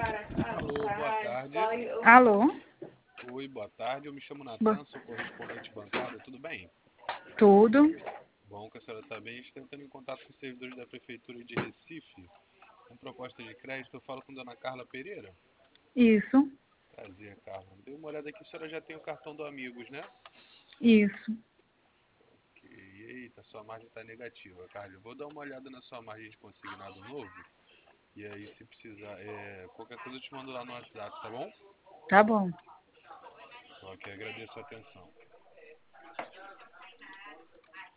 Alô, boa tarde. Alô? Oi, boa tarde. Eu me chamo Bo- Natan, sou correspondente bancário, tudo bem? Tudo? Bom que a senhora está bem. Estou entrando em contato com os servidores da Prefeitura de Recife, com proposta de crédito. Eu falo com Dona Carla Pereira. Isso, Prazer, Carla. Dei uma olhada aqui, a senhora já tem o cartão do Amigos, né? isso. Que, eita, sua margem está negativa, Carla. Eu vou dar uma olhada na sua margem de consignado novo. E aí, se precisar, qualquer coisa eu te mando lá no WhatsApp, tá bom? Tá bom. Ok, agradeço a atenção.